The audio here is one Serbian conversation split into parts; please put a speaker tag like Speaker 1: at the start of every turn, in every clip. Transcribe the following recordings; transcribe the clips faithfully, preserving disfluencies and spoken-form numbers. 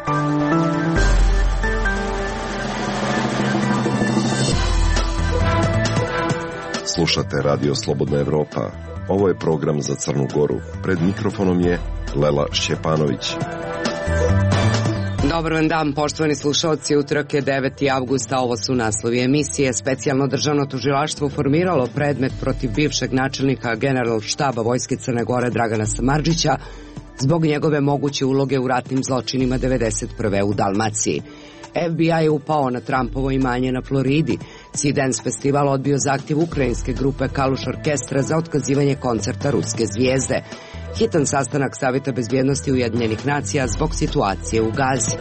Speaker 1: Slušate Radio Slobodna Evropa. Ovo je program za Crnu Goru. Pred mikrofonom je Lela Šćepanović.
Speaker 2: Dobar vam dan, poštovani slušalci. Utorak je deveti avgust, a ovo su naslovi emisije. Specijalno državno tužilaštvo formiralo predmet protiv bivšeg načelnika Generalštaba Vojske Crne Gore Dragana Samardžića zbog njegove moguće uloge u ratnim zločinima devedeset prve u Dalmaciji. F B I je upao na Trumpovo imanje na Floridi. Sea Dance festival odbio zahtjev ukrajinske grupe Kaluš orkestra za otkazivanje koncerta ruske zvijezde. Hitan sastanak Savjeta bezbjednosti Ujedinjenih nacija zbog situacije u Gazi.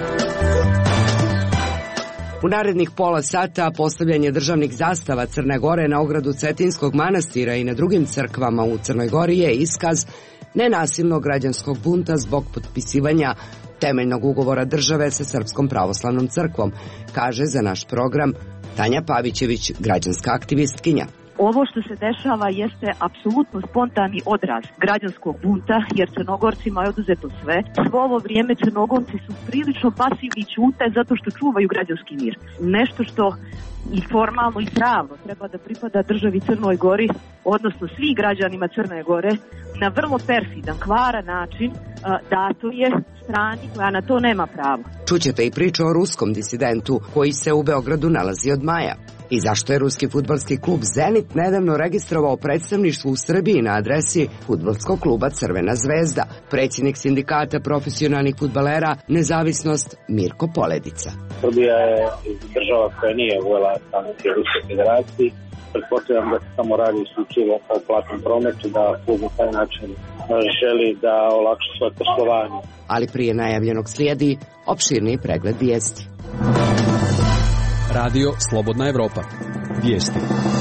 Speaker 2: U narednih pola sata postavljanje državnih zastava Crne Gore na ogradu Cetinskog manastira i na drugim crkvama u Crnoj Gori je iskaz nenasilnog građanskog bunta zbog potpisivanja temeljnog ugovora države sa Srpskom pravoslavnom crkvom, kaže za naš program Tanja Pavićević, građanska aktivistkinja.
Speaker 3: Ovo što se dešava jeste apsolutno spontani odraz građanskog bunta, jer Crnogorcima je oduzeto sve. Svo ovo vrijeme Crnogorci su prilično pasivni, ćute zato što čuvaju građanski mir. Nešto što i formalno i pravno treba da pripada državi Crnoj Gori, odnosno svim građanima Crne Gore, na vrlo perfidan, kvaran način dato je strani koja na to nema pravo.
Speaker 2: Čućete i priču o ruskom disidentu koji se u Beogradu nalazi od maja. I zašto je ruski fudbalski klub Zenit nedavno registrovao predstavništvo u Srbiji na adresi fudbalskog kluba Crvena zvezda. Predsjednik sindikata profesionalnih fudbalera Nezavisnost Mirko Poledica.
Speaker 4: Srbija je država koja nije uvela sankcije Ruske federacije. Pretpostavljam da se samo radi isključivo o platnom prometu, da klub na taj način želi da olakša svoje poslovanje.
Speaker 2: Ali prije najavljenog slijedi opširniji pregled vijesti.
Speaker 5: Radio Slobodna Evropa. Vijesti.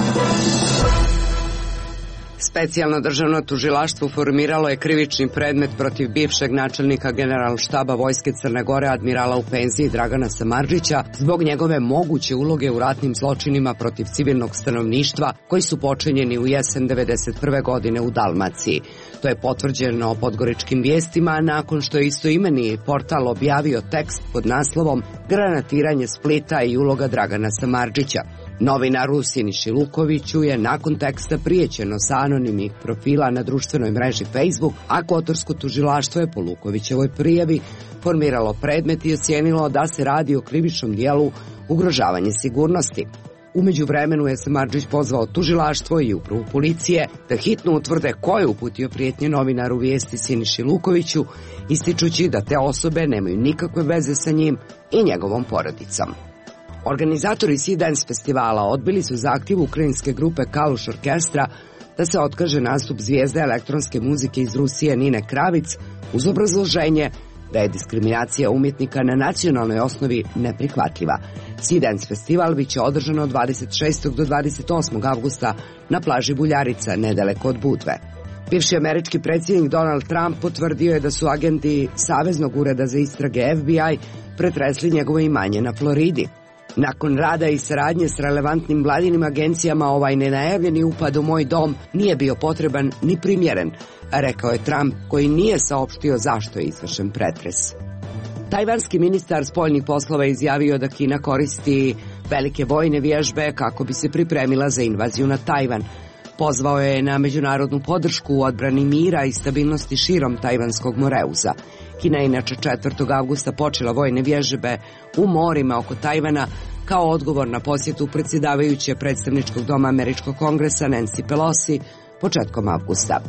Speaker 2: Specijalno državno tužilaštvo formiralo je krivični predmet protiv bivšeg načelnika Generalštaba Vojske Crne Gore admirala u penziji Dragana Samardžića zbog njegove moguće uloge u ratnim zločinima protiv civilnog stanovništva koji su počinjeni u jesen devedeset prve godine u Dalmaciji. To je potvrđeno podgoričkim vijestima nakon što je istoimeni portal objavio tekst pod naslovom Granatiranje Splita i uloga Dragana Samardžića. Novinaru Siniši Lukoviću je nakon teksta prijećeno sa anonimnih profila na društvenoj mreži Facebook, a Kotorsko tužilaštvo je po Lukovićevoj prijavi formiralo predmet i ocijenilo da se radi o krivičnom dijelu ugrožavanje sigurnosti. U međuvremenu je Samardžić pozvao tužilaštvo i upravu policije da hitno utvrde ko je uputio prijetnje novinaru vijesti Siniši Lukoviću, ističući da te osobe nemaju nikakve veze sa njim i njegovom porodicom. Organizatori Sea Dance festivala odbili su zahtjev ukrajinske grupe Kaluš orkestra da se otkaže nastup zvijezde elektronske muzike iz Rusije Nine Kravic uz obrazloženje da je diskriminacija umjetnika na nacionalnoj osnovi neprihvatljiva. Sea Dance festival biće održan od dvadeset šestog do dvadeset osmog avgusta na plaži Buljarica, nedaleko od Budve. Bivši američki predsjednik Donald Trump potvrdio je da su agenti Saveznog ureda za istrage F B I pretresli njegovo imanje na Floridi. Nakon rada i saradnje s relevantnim vladinim agencijama, ovaj nenajavljeni upad u moj dom nije bio potreban ni primjeren, rekao je Trump, koji nije saopštio zašto je izvršen pretres. Tajvanski ministar spoljnih poslova izjavio da Kina koristi velike vojne vježbe kako bi se pripremila za invaziju na Tajvan. Pozvao je na međunarodnu podršku u odbrani mira i stabilnosti širom Tajvanskog moreuza. Kina je inače četvrtog avgusta počela vojne vježbe u morima oko Tajvana kao odgovor na posjetu predsjedavajuće predstavničkog doma Američkog kongresa Nancy Pelosi početkom avgusta.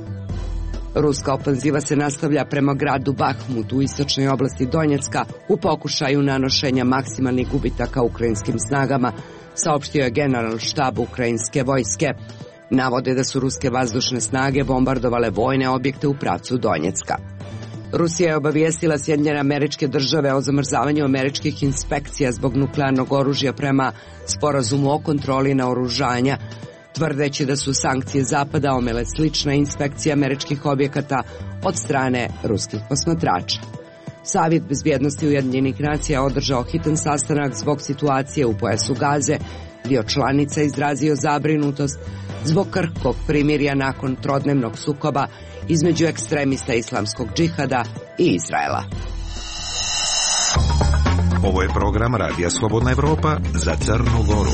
Speaker 2: Ruska ofanziva se nastavlja prema gradu Bahmut u istočnoj oblasti Donjecka u pokušaju nanošenja maksimalnih gubitaka ukrajinskim snagama, saopštio je Generalštab ukrajinske vojske. Navode da su ruske vazdušne snage bombardovale vojne objekte u pravcu Donjecka. Rusija je obavijestila Sjedinjene Američke Države o zamrzavanju američkih inspekcija zbog nuklearnog oružja prema sporazumu o kontroli naoružanja, tvrdeći da su sankcije Zapada omele slična inspekcija američkih objekata od strane ruskih posmatrača. Savjet bezbjednosti Ujedinjenih nacija održao hitan sastanak zbog situacije u pojasu Gaze, dio članica izrazio zabrinutost zbog krhkog primirja nakon trodnevnog sukoba između ekstremista islamskog džihada i Izraela.
Speaker 6: Ovo je program Radija Slobodna Evropa za Crnu Goru.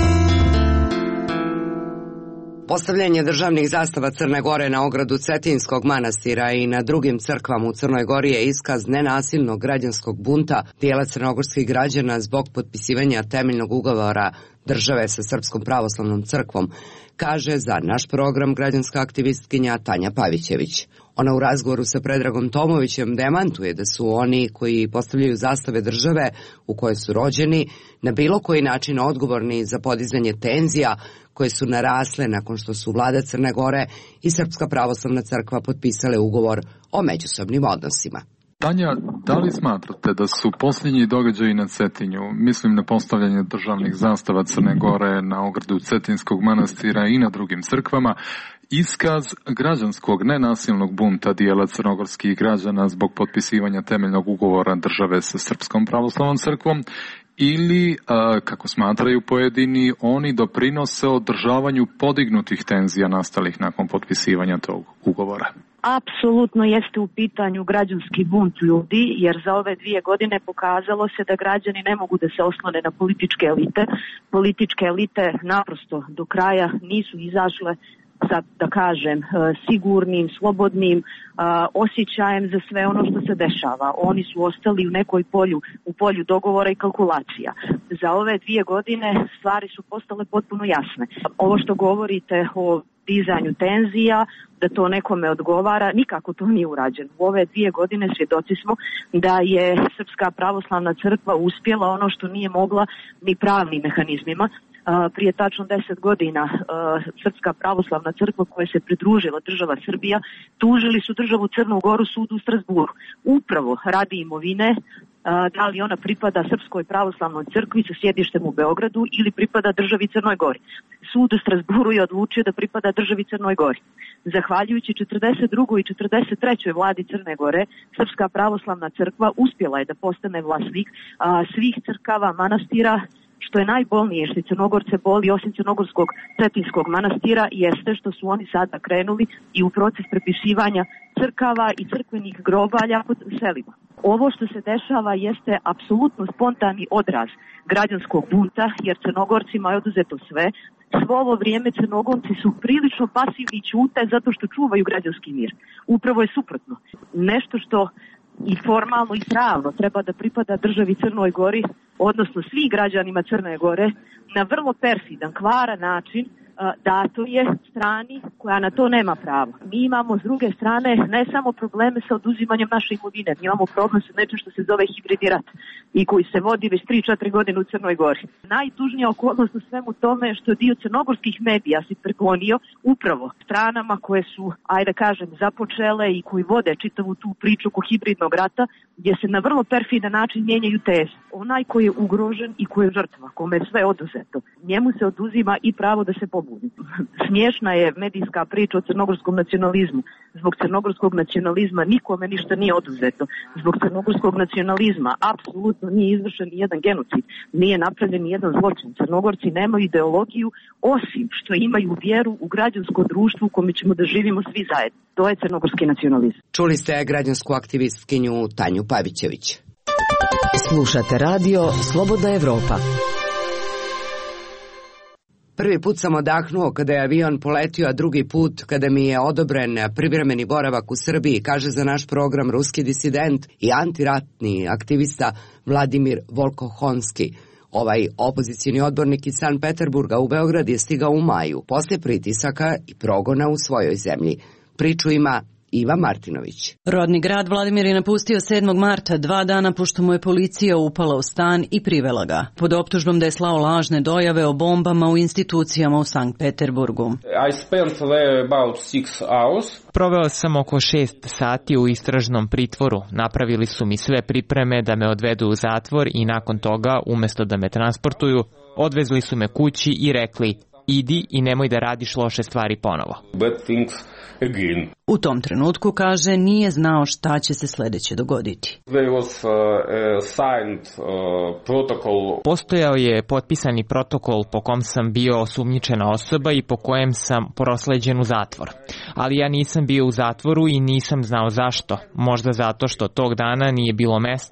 Speaker 2: Postavljanje državnih zastava Crne Gore na ogradu Cetinskog manastira i na drugim crkvama u Crnoj Gori je iskaz nenasilnog građanskog bunta dijela crnogorskih građana zbog potpisivanja temeljnog ugovora države sa Srpskom pravoslavnom crkvom, kaže za naš program građanska aktivistkinja Tanja Pavićević. Ona u razgovoru sa Predragom Tomovićem demantuje da su oni koji postavljaju zastave države u kojoj su rođeni na bilo koji način odgovorni za podizanje tenzija koje su narasle nakon što su vlada Crne Gore i Srpska pravoslavna crkva potpisale ugovor o međusobnim odnosima.
Speaker 7: Tanja, da li smatrate da su posljednji događaji na Cetinju, mislim na postavljanje državnih zastava Crne Gore na ogradu Cetinskog manastira i na drugim crkvama, iskaz građanskog nenasilnog bunta dijela crnogorskih građana zbog potpisivanja temeljnog ugovora države sa Srpskom pravoslavnom crkvom, ili, kako smatraju pojedini, oni doprinose održavanju podignutih tenzija nastalih nakon potpisivanja tog ugovora?
Speaker 3: Apsolutno jeste u pitanju građanski bunt ljudi, jer za ove dvije godine pokazalo se da građani ne mogu da se oslone na političke elite. Političke elite naprosto do kraja nisu izašle sa, da kažem, sigurnim, slobodnim osjećajem za sve ono što se dešava. Oni su ostali u nekoj polju, u polju dogovora i kalkulacija. Za ove dvije godine stvari su postale potpuno jasne. Ovo što govorite o dizanju tenzija, da to nekome odgovara, nikako to nije urađeno. U ove dvije godine svjedoci smo da je Srpska pravoslavna crkva uspjela ono što nije mogla ni pravnim mehanizmima. Prije tačno deset godina Srpska pravoslavna crkva koja se pridružila država Srbija tužili su državu Crnu Goru sudu u Strasburu. Upravo radi imovine, da li ona pripada Srpskoj pravoslavnoj crkvi sa sjedištem u Beogradu ili pripada državi Crnoj Gori. Sud u Strasburu je odlučio da pripada državi Crnoj Gori. Zahvaljujući četrdeset drugoj i četrdeset trećoj vladi Crne Gore, Srpska pravoslavna crkva uspjela je da postane vlasnik svih crkava, manastira. Što je najbolnije, što je Crnogorce boli, osim Crnogorskog Cetinskog manastira, jeste što su oni sada krenuli i u proces prepisivanja crkava i crkvenih grobalja pod selima. Ovo što se dešava jeste apsolutno spontani odraz građanskog bunta, jer Crnogorcima je oduzeto sve. Svo ovo vrijeme Crnogorci su prilično pasivni i ćute zato što čuvaju građanski mir. Upravo je suprotno. Nešto što i formalno i pravno treba da pripada državi Crnoj Gori, odnosno svih građanima Crne Gore, na vrlo perfidan, kvaran način dato je strani koja na to nema pravo. Mi imamo s druge strane ne samo probleme sa oduzimanjem naše imovine, mi imamo problem sa nečim što se zove hibridni rat i koji se vodi već tri četiri godine u Crnoj Gori. Najtužnija okolnost u svemu tome je što dio crnogorskih medija se preklonio upravo stranama koje su, ajde kažem, započele i koji vode čitavu tu priču oko hibridnog rata, gdje se na vrlo perfidan način mijenjaju teze. Onaj koji je ugrožen i koji je žrtva, kome je sve oduzeto, njemu se oduzima i pravo da se pobuni. Smiješna je medijska priča o crnogorskom nacionalizmu. Zbog crnogorskog nacionalizma nikome ništa nije oduzeto. Zbog crnogorskog nacionalizma apsolutno nije izvršen ni jedan genocid, nije napravljen ni jedan zločin. Crnogorci nemaju ideologiju osim što imaju vjeru u građansko društvo u kome ćemo da živimo svi zajedno. To je crnogorski nacionalizam.
Speaker 2: Čuli ste građansku aktivistkinju Tanju Pavićević.
Speaker 8: Slušate radio Slobodna Evropa.
Speaker 2: Prvi put sam odahnuo kada je avion poletio, a drugi put kada mi je odobren privremeni boravak u Srbiji, kaže za naš program ruski disident i antiratni aktivista Vladimir Volkohonski. Ovaj opozicijni odbornik iz Sankt Peterburga u Beograd je stigao u maju, poslije pritisaka i progona u svojoj zemlji. Priču ima Iva Martinović.
Speaker 9: Rodni grad Vladimir je napustio sedmog marta, dva dana pošto mu je policija upala u stan i privela ga, pod optužbom da je slao lažne dojave o bombama u institucijama u Sankt Peterburgu.
Speaker 10: I spent there about six hours.
Speaker 11: Proveo sam oko šest sati u istražnom pritvoru. Napravili su mi sve pripreme da me odvedu u zatvor i nakon toga, umjesto da me transportuju, odvezli su me kući i rekli: idi i nemoj da radiš loše stvari ponovo.
Speaker 10: Bad things again.
Speaker 9: U tom trenutku, kaže, nije znao šta će se sljedeće dogoditi.
Speaker 10: There was uh, a signed uh, protocol.
Speaker 11: Postojao je potpisani protokol po kom sam bio osumnjičena osoba i po kojem sam prosleđen u zatvor. Ali ja nisam bio u zatvoru i nisam znao zašto. Možda zato što tog dana nije bilo mesta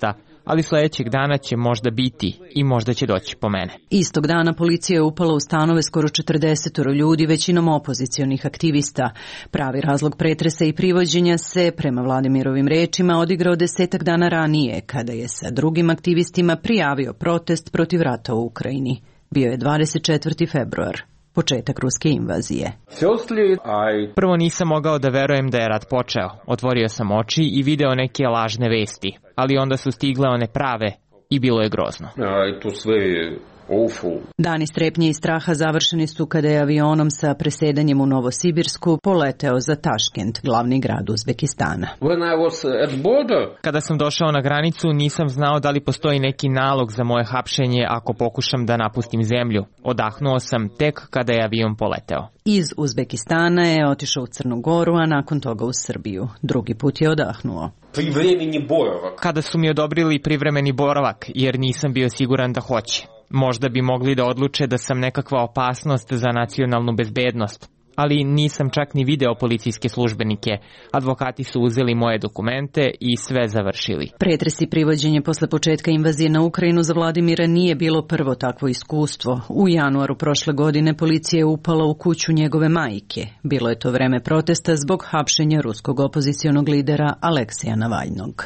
Speaker 11: ali sledećeg dana će možda biti i možda će doći po mene.
Speaker 9: Istog dana policija je upala u stanove skoro četrdeset ljudi, većinom opozicionih aktivista. Pravi razlog pretresa i privođenja se, prema Vladimirovim rečima, odigrao desetak dana ranije, kada je sa drugim aktivistima prijavio protest protiv rata u Ukrajini. Bio je dvadeset četvrti februar. Početak ruske invazije.
Speaker 11: Prvo nisam mogao da verujem da je rat počeo. Otvorio sam oči i video neke lažne vesti, ali onda su stigle one prave i bilo je grozno.
Speaker 10: To sve awful.
Speaker 9: Dani strepnje i straha završeni su kada je avionom sa presedanjem u Novosibirsku poleteo za Taškent, glavni grad Uzbekistana.
Speaker 10: When I was at border,
Speaker 11: Kada sam došao na granicu, nisam znao da li postoji neki nalog za moje hapšenje ako pokušam da napustim zemlju. Odahnuo sam tek kada je avion poleteo.
Speaker 9: Iz Uzbekistana je otišao u Crnu Goru, a nakon toga u Srbiju. Drugi put je odahnuo.
Speaker 10: privremeni boravak.
Speaker 11: Kada su mi odobrili privremeni boravak, jer nisam bio siguran da hoće. Možda bi mogli da odluče da sam nekakva opasnost za nacionalnu bezbednost. Ali nisam čak ni video policijske službenike. Advokati su uzeli moje dokumente i sve završili.
Speaker 9: Pretres i privođenje posle početka invazije na Ukrajinu za Vladimira nije bilo prvo takvo iskustvo. U januaru prošle godine policija je upala u kuću njegove majke. Bilo je to vreme protesta zbog hapšenja ruskog opozicionog lidera Aleksija Navalnog.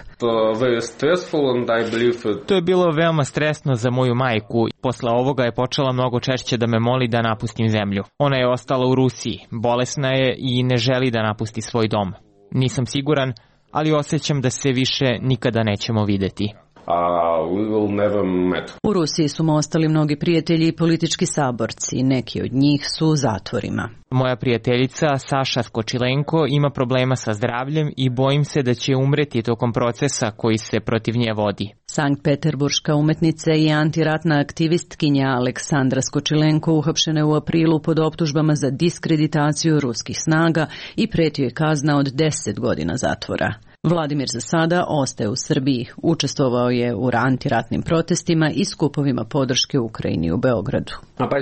Speaker 11: To je bilo veoma stresno za moju majku. Posle ovoga je počela mnogo češće da me moli da napustim zemlju. Ona je ostala u Rusiji. Bolesna je i ne želi da napusti svoj dom. Nisam siguran, ali osjećam da se više nikada nećemo videti.
Speaker 10: Uh, we will never met.
Speaker 9: U Rusiji su mu ostali mnogi prijatelji i politički saborci. Neki od njih su u zatvorima.
Speaker 11: Moja prijateljica Saša Skočilenko ima problema sa zdravljem i bojim se da će umreti tokom procesa koji se protiv nje vodi.
Speaker 9: Sankt-Peterburška umetnica i antiratna aktivistkinja Aleksandra Skočilenko uhapšena je u aprilu pod optužbama za diskreditaciju ruskih snaga i pretio je kazna od deset godina zatvora. Vladimir za sada ostaje u Srbiji. Učestvovao je u antiratnim protestima i skupovima podrške Ukrajini u Beogradu.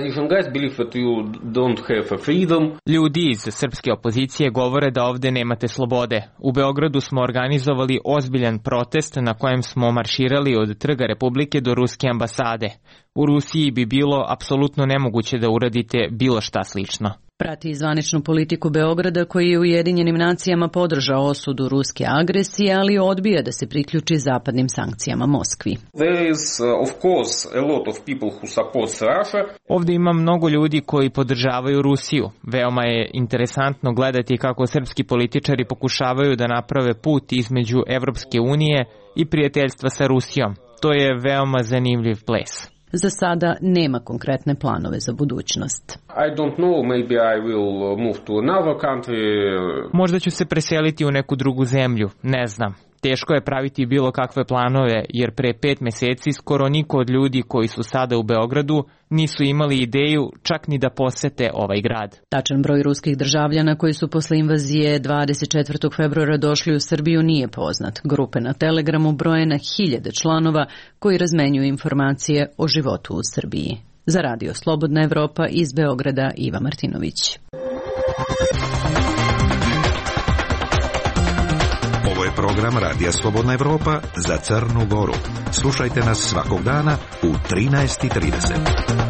Speaker 11: Ljudi iz srpske opozicije govore da ovde nemate slobode. U Beogradu smo organizovali ozbiljan protest na kojem smo marširali od Trga Republike do Ruske ambasade. U Rusiji bi bilo apsolutno nemoguće da uradite bilo šta slično.
Speaker 9: Prati zvaničnu politiku Beograda koji je u Ujedinjenim nacijama podržao osudu ruske agresije, ali odbija da se priključi zapadnim sankcijama Moskvi.
Speaker 11: Ovde ima mnogo ljudi koji podržavaju Rusiju. Veoma je interesantno gledati kako srpski političari pokušavaju da naprave put između Evropske unije i prijateljstva sa Rusijom. To je veoma zanimljiv ples.
Speaker 9: Za sada nema konkretne planove za budućnost.
Speaker 10: I don't know, maybe I will move to another country.
Speaker 11: Možda ću se preseliti u neku drugu zemlju, ne znam. Teško je praviti bilo kakve planove, jer pre pet meseci skoro niko od ljudi koji su sada u Beogradu nisu imali ideju čak ni da posete ovaj grad.
Speaker 9: Tačan broj ruskih državljana koji su posle invazije dvadeset četvrtog februara došli u Srbiju nije poznat. Grupe na Telegramu broje na hiljade članova koji razmenjuju informacije o životu u Srbiji. Za Radio Slobodna Evropa iz Beograda Iva Martinović.
Speaker 6: Ovo je program Radija Slobodna Evropa za Crnu Goru. Slušajte nas svakog dana u trinaest i trideset.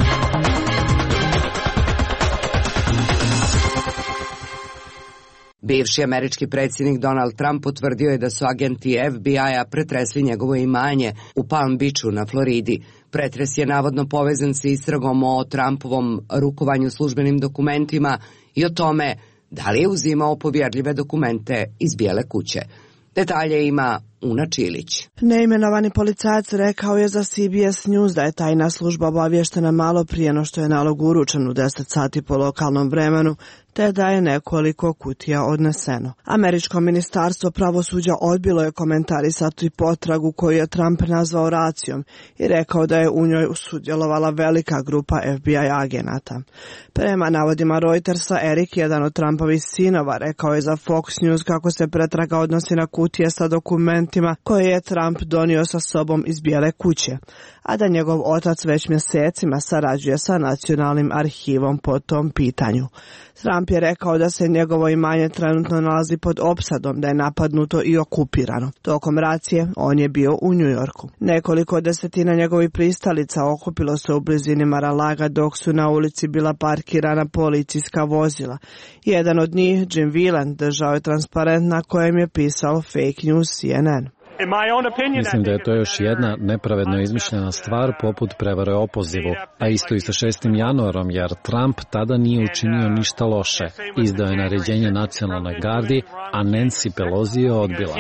Speaker 2: Bivši američki predsjednik Donald Trump potvrdio je da su agenti F B I-a pretresli njegovo imanje u Palm Beachu na Floridi. Pretres je navodno povezan sa istragom o Trumpovom rukovanju službenim dokumentima i o tome da li je uzimao povjerljive dokumente iz Bijele kuće. Detalje ima Una Čilić.
Speaker 12: Neimenovani policajac rekao je za C B S News da je tajna služba obavještena malo prije no što je nalog uručen u deset sati po lokalnom vremenu, te da je nekoliko kutija odneseno. Američko ministarstvo pravosuđa odbilo je komentarisati potragu koju je Trump nazvao racijom i rekao da je u njoj sudjelovala velika grupa F B I agenata. Prema navodima Reutersa, Erik, jedan od Trumpovih sinova, rekao je za Fox News kako se pretraga odnosi na kutije sa dokumentima dokumentima koje je Trump donio sa sobom iz Bijele kuće, a da njegov otac već mjesecima sarađuje sa nacionalnim arhivom po tom pitanju. Trump je rekao da se njegovo imanje trenutno nalazi pod opsadom, da je napadnuto i okupirano. Tokom racije on je bio u New Yorku. Nekoliko desetina njegovih pristalica okupilo se u blizini Mar-a-Laga dok su na ulici bila parkirana policijska vozila. Jedan od njih, Jim Whelan, držao je transparent na kojem je pisao Fake News C N N.
Speaker 13: Mislim da je to još jedna nepravedno izmišljena stvar poput prevare o opozivu, a isto i sa šestim januarom, jer Trump tada nije učinio ništa loše. Izdao je naređenje nacionalnoj gardi, a Nancy Pelosi je odbila.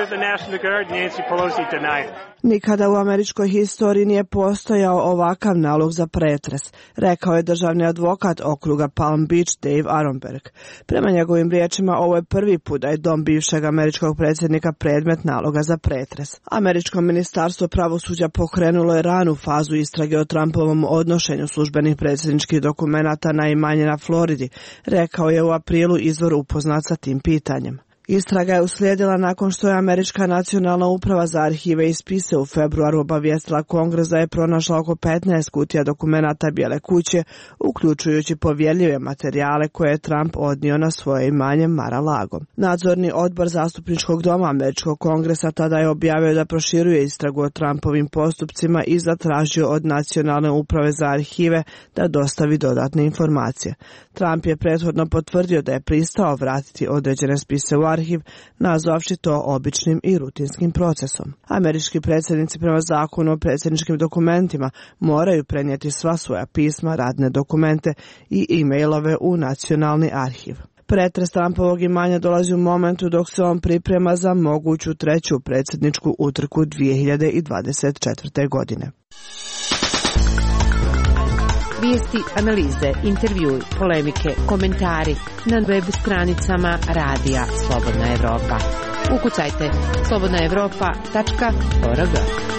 Speaker 12: Nikada u američkoj historiji nije postojao ovakav nalog za pretres, rekao je državni advokat okruga Palm Beach Dave Aronberg. Prema njegovim riječima, ovo je prvi put da je dom bivšeg američkog predsjednika predmet naloga za pretres. Američko ministarstvo pravosuđa pokrenulo je ranu fazu istrage o Trumpovom odnošenju službenih predsjedničkih dokumenata na imanje na Floridi, rekao je u aprilu izvor upoznat sa tim pitanjem. Istraga je uslijedila nakon što je Američka nacionalna uprava za arhive i spise u februaru obavijestila Kongres da je pronašla oko petnaest kutija dokumenata Bijele kuće, uključujući povjerljive materijale koje je Trump odnio na svoje imanje Mar-a-Lago. Nadzorni odbor zastupničkog doma Američkog kongresa tada je objavio da proširuje istragu o Trumpovim postupcima i zatražio od Nacionalne uprave za arhive da dostavi dodatne informacije. Trump je prethodno potvrdio da je pristao vratiti određene spise u arhiv, nazvavši to običnim i rutinskim procesom. Američki predsjednici prema zakonu o predsjedničkim dokumentima moraju prenijeti sva svoja pisma, radne dokumente i e-mailove u Nacionalni arhiv. Pretres Trumpovog imanja dolazi u momentu dok se on priprema za moguću treću predsjedničku utrku dvije hiljade dvadeset četvrte. godine.
Speaker 14: Vijesti, analize, intervjui, polemike, komentari na web stranicama Radija Slobodna Evropa. Ukucajte slobodna evropa tačka org.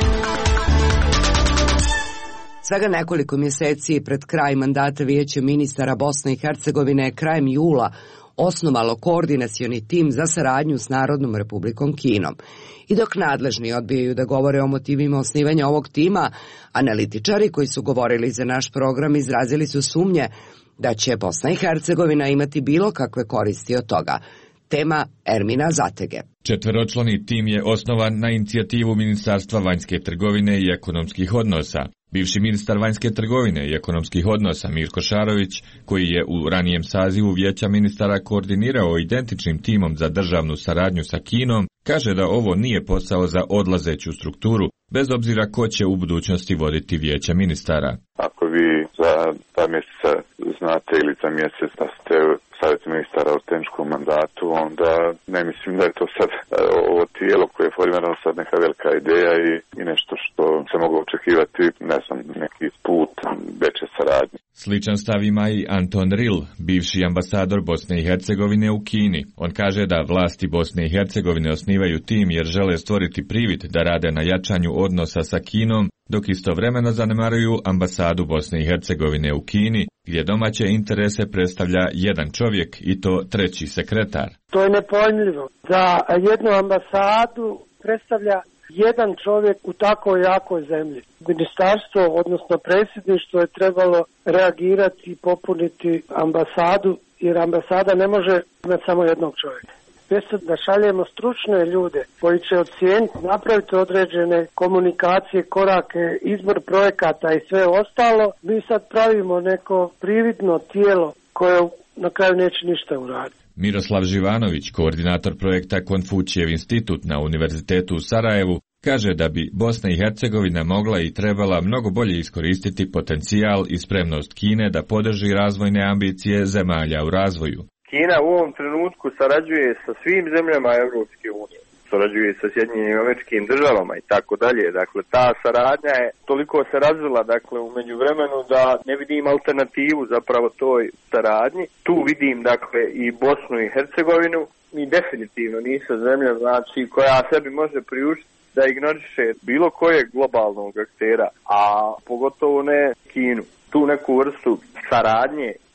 Speaker 2: Svega nekoliko mjeseci pred kraj mandata Vijeće ministara Bosne i Hercegovine je krajem jula osnovalo koordinacioni tim za saradnju s Narodnom republikom Kinom. I dok nadležni odbijaju da govore o motivima osnivanja ovog tima, analitičari koji su govorili za naš program izrazili su sumnje da će Bosna i Hercegovina imati bilo kakve koristi od toga. Tema Ermina Zatege.
Speaker 15: Četveročlani tim je osnovan na inicijativu Ministarstva vanjske trgovine i ekonomskih odnosa. Bivši ministar vanjske trgovine i ekonomskih odnosa Mirko Šarović, koji je u ranijem sazivu Vijeća ministara koordinirao identičnim timom za državnu saradnju sa Kinom, kaže da ovo nije posao za odlazeću strukturu, bez obzira ko će u budućnosti voditi Vijeće ministara.
Speaker 16: Ako vi za dva mjeseca znate ili za mjesec da ste savjet ministara u tehničkom mandatu, onda ne mislim da je to sad ovo tijelo koje je formirano sad neka velika ideja i, i nešto što se moglo očekivati, ne znam, neki put veće saradnje.
Speaker 15: Sličan stav ima i Anton Ril, bivši ambasador Bosne i Hercegovine u Kini. On kaže da vlasti Bosne i Hercegovine osnivaju tim jer žele stvoriti privid da rade na jačanju odnosa sa Kinom, dok istovremeno zanemaruju ambasadu Bosne i Hercegovine u Kini, gdje domaće interese predstavlja jedan čovjek i to treći sekretar.
Speaker 17: To je nepojmljivo. Za jednu ambasadu predstavlja jedan čovjek u tako jakoj zemlji. Ministarstvo, odnosno predsjedništvo, je trebalo reagirati i popuniti ambasadu, jer ambasada ne može imati samo jednog čovjeka. Mjesto da šaljemo stručne ljude koji će ocijeniti, napraviti određene komunikacije, korake, izbor projekata i sve ostalo, mi sad pravimo neko prividno tijelo koje na kraju neće ništa uraditi.
Speaker 15: Miroslav Živanović, koordinator projekta Konfučijev institut na Univerzitetu u Sarajevu, kaže da bi Bosna i Hercegovina mogla i trebala mnogo bolje iskoristiti potencijal i spremnost Kine da podrži razvojne ambicije zemalja u razvoju.
Speaker 18: Kina u ovom trenutku sarađuje sa svim zemljama Europske unije, sarađuje sa Sjedinjenim Američkim Državama i tako dalje. Dakle, ta saradnja je toliko se razvila, dakle, u međuvremenu da ne vidim alternativu zapravo toj saradnji. Tu vidim, dakle, i Bosnu i Hercegovinu i definitivno nisu zemlja, znači, koja sebi može priuštiti da ignoriše bilo kojeg globalnog aktera, a pogotovo ne Kinu. Tu neku vrstu saradnje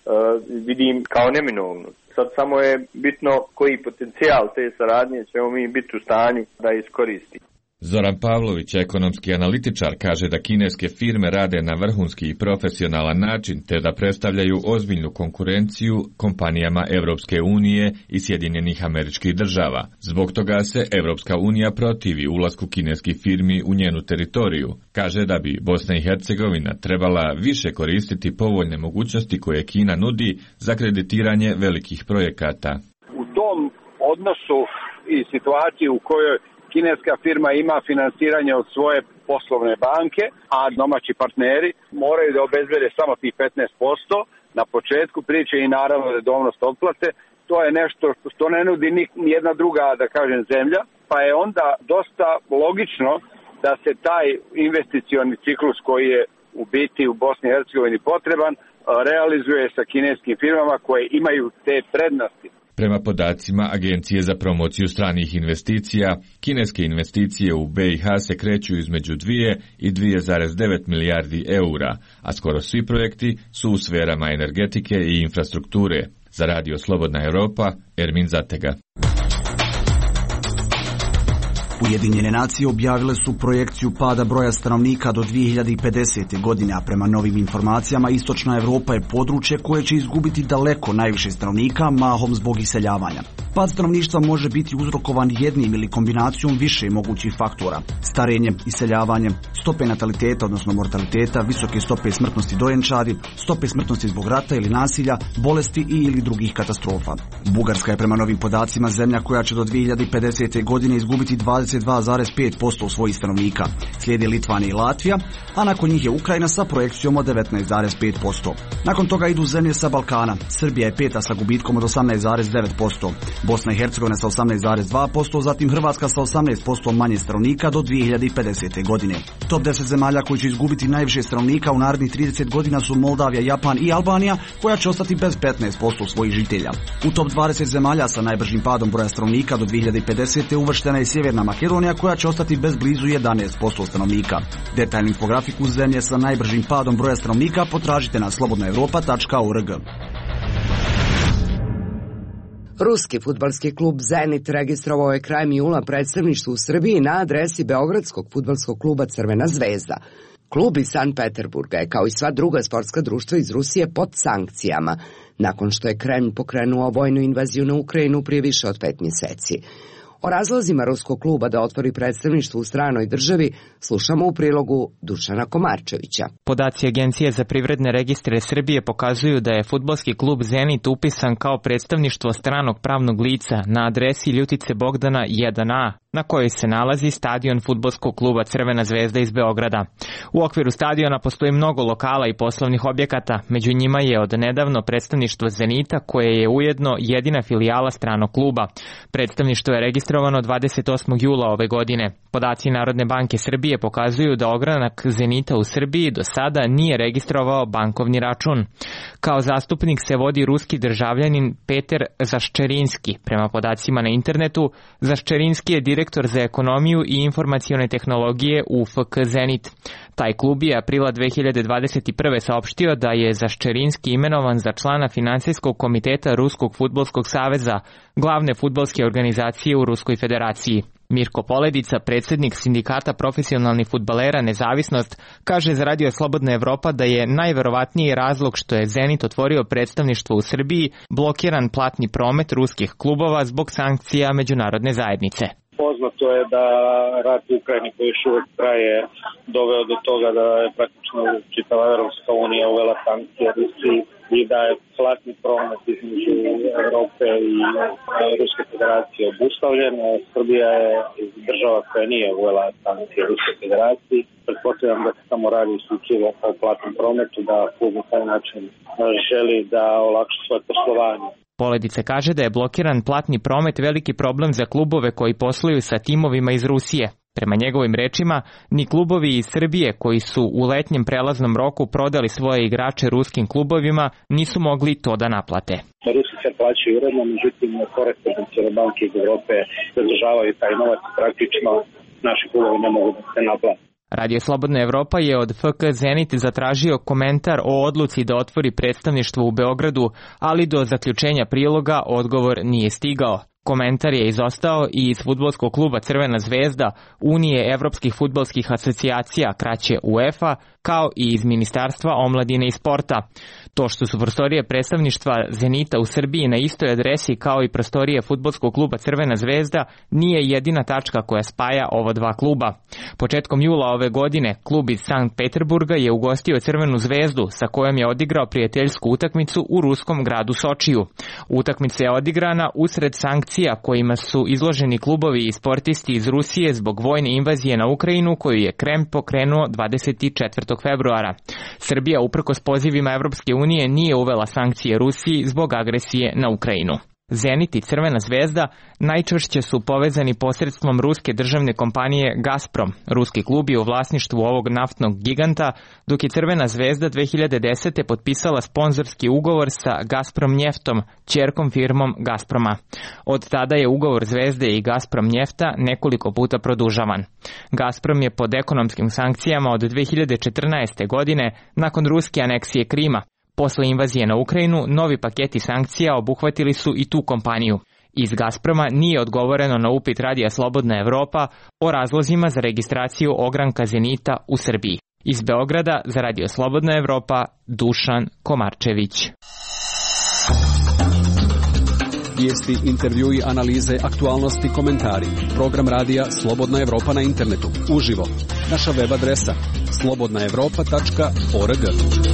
Speaker 18: vidim kao neminovnu. Sad samo je bitno koji potencijal te saradnje ćemo mi biti u stanju da iskoristimo.
Speaker 15: Zoran Pavlović, ekonomski analitičar, kaže da kineske firme rade na vrhunski i profesionalan način te da predstavljaju ozbiljnu konkurenciju kompanijama Evropske unije i Sjedinjenih Američkih Država. Zbog toga se Evropska unija protivi ulasku kineskih firmi u njenu teritoriju. Kaže da bi Bosna i Hercegovina trebala više koristiti povoljne mogućnosti koje Kina nudi za kreditiranje velikih projekata.
Speaker 19: U tom odnosu i situaciji u kojoj kineska firma ima finansiranje od svoje poslovne banke, a domaći partneri moraju da obezbede samo tih petnaest posto na početku priče i naravno redovnost otplate. To je nešto što ne nudi ni jedna druga, da kažem, zemlja, pa je onda dosta logično da se taj investicioni ciklus koji je u biti u Bosni i Hercegovini potreban realizuje sa kineskim firmama koje imaju te prednosti.
Speaker 15: Prema podacima Agencije za promociju stranih investicija, kineske investicije u B i H se kreću između dvije i dvije zarez devet milijardi eura, a skoro svi projekti su u sferama energetike i infrastrukture. Za Radio Slobodna Europa, Ermin Zatega.
Speaker 20: Ujedinjene nacije objavile su projekciju pada broja stanovnika do dvije hiljade pedesete. godine, a prema novim informacijama Istočna Evropa je područje koje će izgubiti daleko najviše stanovnika, mahom zbog iseljavanja. Pad stanovništva može biti uzrokovan jednim ili kombinacijom više mogućih faktora. Starenje, iseljavanje, stope nataliteta, odnosno mortaliteta, visoke stope smrtnosti dojenčadi, stope smrtnosti zbog rata ili nasilja, bolesti i ili drugih katastrofa. Bugarska je prema novim podacima zemlja koja će do dvije hiljade pedesete. godine izgubiti dvadeset dva zarez pet posto svojih stanovnika. Slijedi Litvanija i Latvija, a nakon njih je Ukrajina sa projekcijom od devetnaest zarez pet posto. Nakon toga idu zemlje sa Balkana. Srbija je peta sa gubitkom od osamnaest zarez devet posto. Bosna i Hercegovina sa osamnaest zarez dva posto, zatim Hrvatska sa osamnaest posto manje stanovnika do dvije hiljade pedesete. godine. Top deset zemalja koji će izgubiti najviše stanovnika u narednih trideset godina su Moldavija, Japan i Albanija, koja će ostati bez petnaest posto svojih žitelja. U top dvadeset zemalja sa najbržim padom broja stanovnika do dvije hiljade pedesete. uvrštena je Sjeverna Makedonija, koja će ostati bez blizu jedanaest posto stanovnika. Detaljnu infografiku zemlje sa najbržim padom broja stanovnika potražite na slobodna evropa tačka org.
Speaker 2: Ruski fudbalski klub Zenit registrovao je krajem jula predstavništvo u Srbiji na adresi Beogradskog fudbalskog kluba Crvena zvezda. Klub iz Sankt Peterburga je, kao i sva druga sportska društva iz Rusije, pod sankcijama, nakon što je Kremlj pokrenuo vojnu invaziju na Ukrajinu prije više od pet mjeseci. O razlozima ruskog kluba da otvori predstavništvo u stranoj državi slušamo u prilogu Dušana Komarčevića.
Speaker 11: Podaci Agencije za privredne registre Srbije pokazuju da je fudbalski klub Zenit upisan kao predstavništvo stranog pravnog lica na adresi Ljutice Bogdana jedan a, na kojoj se nalazi stadion fudbalskog kluba Crvena zvezda iz Beograda. U okviru stadiona postoji mnogo lokala i poslovnih objekata, među njima je od nedavno predstavništvo Zenita, koje je ujedno jedina filijala stranog kluba. Predstavništvo je registrovano dvadeset osmog jula ove godine. Podaci Narodne banke Srbije pokazuju da ogranak Zenita u Srbiji do sada nije registrovao bankovni račun. Kao zastupnik se vodi ruski državljanin Peter Zaščerinski. Prema podacima na internetu, Zaščerinski je direktor za ekonomiju i informacione tehnologije u F K Zenit. Taj klub je aprila dve hiljade dvadeset prve. saopštio da je Zaščerinski imenovan za člana finansijskog komiteta Ruskog fudbalskog saveza, glavne fudbalske organizacije u Ruskoj federaciji. Mirko Poledica, predsjednik sindikata profesionalnih fudbalera Nezavisnost, kaže za Radio Slobodna Evropa da je najverovatniji razlog što je Zenit otvorio predstavništvo u Srbiji blokiran platni promet ruskih klubova zbog sankcija međunarodne zajednice.
Speaker 4: Poznato je da rat u Ukrajini koji još uvijek traje doveo do toga da je praktično čitava Evropska unija uvela sankcije Rusiji i da je platni promet između Evrope i Ruske federacije obustavljen. Srbija je država koja nije uvela sankcije Ruske federacije. Pretpostavljam da se samo radi isključivo o platnom prometu, da klub na taj način želi da olakša svoje poslovanje.
Speaker 11: Poledice kaže da je blokiran platni promet veliki problem za klubove koji posluju sa timovima iz Rusije. Prema njegovim rečima, ni klubovi iz Srbije koji su u letnjem prelaznom roku prodali svoje igrače ruskim klubovima nisu mogli to da naplate.
Speaker 4: Rusi se plaćaju uredno, međutim korespondencijalne banke iz Evrope zadržavaju taj novac, praktično naši klubovi ne mogu da se naplate.
Speaker 11: Radio Slobodna Evropa je od F K Zenit zatražio komentar o odluci da otvori predstavništvo u Beogradu, ali do zaključenja priloga odgovor nije stigao. Komentar je izostao i iz fudbalskog kluba Crvena zvezda, Unije evropskih fudbalskih asocijacija, kraće UEFA, kao i iz Ministarstva omladine i sporta. To što su prostorije predstavništva Zenita u Srbiji na istoj adresi kao i prostorije fudbalskog kluba Crvena zvezda nije jedina tačka koja spaja ova dva kluba. Početkom jula ove godine klub iz Sankt Peterburga je ugostio Crvenu zvezdu sa kojom je odigrao prijateljsku utakmicu u ruskom gradu Sočiju. Utakmica je odigrana usred sankcija kojima su izloženi klubovi i sportisti iz Rusije zbog vojne invazije na Ukrajinu koju je Kreml pokrenuo dvadeset četvrtog februara. Srbija uprkos pozivima Evropske unije nije uvela sankcije Rusiji zbog agresije na Ukrajinu. Zenit i Crvena zvezda najčešće su povezani posredstvom ruske državne kompanije Gazprom. Ruski klub je u vlasništvu ovog naftnog giganta, dok je Crvena zvezda dve hiljade desete. potpisala sponzorski ugovor sa Gazprom njeftom, ćerkom firmom Gazproma. Od tada je ugovor Zvezde i Gazprom njefta nekoliko puta produžavan. Gazprom je pod ekonomskim sankcijama od dve hiljade četrnaeste. godine nakon ruske aneksije Krima. Posle invazije na Ukrajinu, novi paketi sankcija obuhvatili su i tu kompaniju. Iz Gazproma nije odgovoreno na upit Radija Slobodna Evropa o razlozima za registraciju ogranka Zenita u Srbiji. Iz Beograda za Radio Slobodna Evropa, Dušan Komarčević.
Speaker 5: Vijesti, intervjui, analize, aktualnosti, komentari. Program Radija Slobodna Evropa na internetu. Uživo. Naša web adresa slobodna evropa tačka org.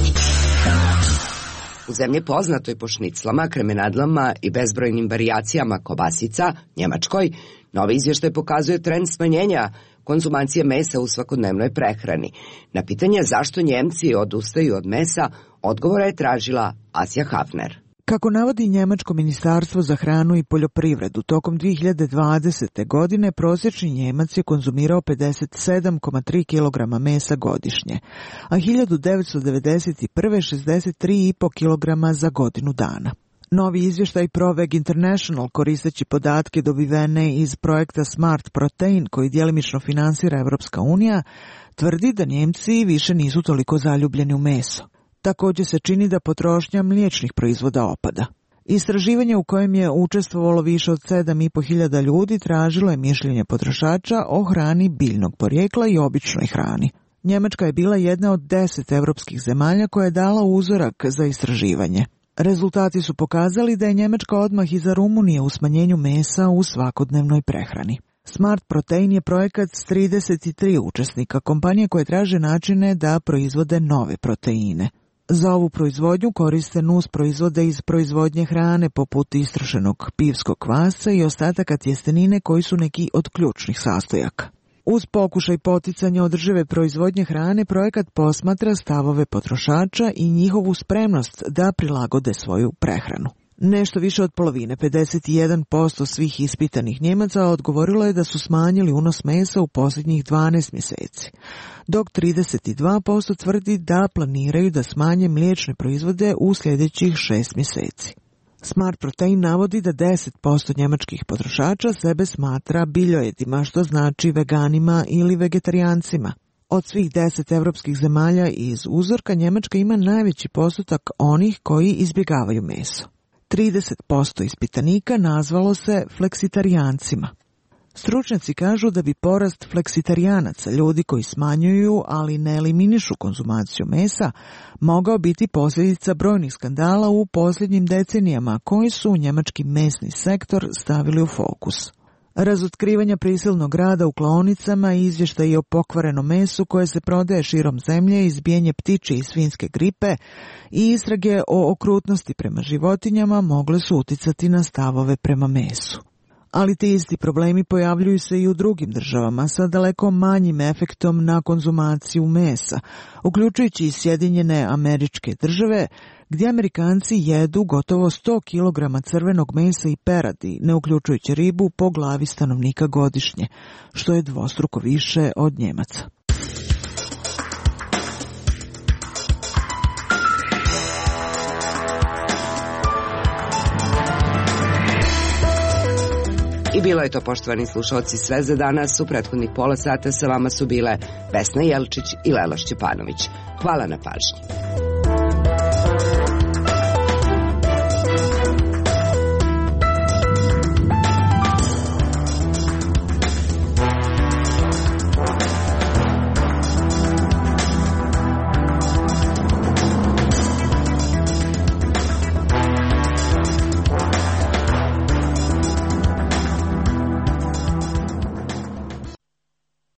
Speaker 2: U zemlji poznatoj po šniclama, kremenadlama i bezbrojnim varijacijama kobasica, Njemačkoj, novi izvještaj pokazuje trend smanjenja konzumacije mesa u svakodnevnoj prehrani. Na pitanje zašto Njemci odustaju od mesa, odgovora je tražila Asja Hafner.
Speaker 12: Kako navodi Njemačko ministarstvo za hranu i poljoprivredu, tokom dve hiljade dvadesete. godine prosječni Njemac je konzumirao pedeset sedam zarez tri kilograma mesa godišnje, a hiljadu devetsto devedeset prve. šezdeset tri zarez pet kilograma za godinu dana. Novi izvještaj Proveg International, koristeći podatke dobivene iz projekta Smart Protein, koji djelimično finansira Evropska unija, tvrdi da Njemci više nisu toliko zaljubljeni u meso. Također se čini da potrošnja mliječnih proizvoda opada. Istraživanje u kojem je učestvovalo više od sedam i po hiljada ljudi tražilo je mišljenje potrošača o hrani biljnog porijekla i običnoj hrani. Njemačka je bila jedna od deset evropskih zemalja koja je dala uzorak za istraživanje. Rezultati su pokazali da je Njemačka odmah iza Rumunije u smanjenju mesa u svakodnevnoj prehrani. Smart Protein je projekat s trideset tri učesnika, kompanije koje traže načine da proizvode nove proteine. Za ovu proizvodnju koriste nus proizvode iz proizvodnje hrane poput istrošenog pivskog kvasca i ostataka tjestenine koji su neki od ključnih sastojaka. Uz pokušaj poticanja održive proizvodnje hrane, projekat posmatra stavove potrošača i njihovu spremnost da prilagode svoju prehranu. Nešto više od polovine, pedeset jedan posto svih ispitanih Njemaca odgovorilo je da su smanjili unos mesa u posljednjih dvanaest mjeseci, dok trideset dva posto tvrdi da planiraju da smanje mliječne proizvode u sljedećih šest mjeseci. Smart Protein navodi da deset posto njemačkih potrošača sebe smatra biljojedima, što znači veganima ili vegetarijancima. Od svih deset evropskih zemalja iz uzorka, Njemačka ima najveći postotak onih koji izbjegavaju meso. trideset posto ispitanika nazvalo se fleksitarijancima. Stručnjaci kažu da bi porast fleksitarijanaca, ljudi koji smanjuju, ali ne eliminišu konzumaciju mesa, mogao biti posljedica brojnih skandala u posljednjim decenijama koji su njemački mesni sektor stavili u fokus. Razotkrivanja prisilnog rada u klaonicama i izvještaji o pokvarenom mesu koje se prodaje širom zemlje, izbijanje ptičje i svinjske gripe i istrage o okrutnosti prema životinjama mogle su uticati na stavove prema mesu. Ali ti isti problemi pojavljuju se i u drugim državama sa daleko manjim efektom na konzumaciju mesa, uključujući i Sjedinjene Američke Države, gdje Amerikanci jedu gotovo sto kilograma crvenog mesa i peradi, ne uključujući ribu, po glavi stanovnika godišnje, što je dvostruko više od Njemaca.
Speaker 2: I bilo je to, poštovani slušalci, sve za danas. U prethodnih pola sata sa vama su bile Vesna Jelčić i Lela Šćepanović. Hvala na pažnji.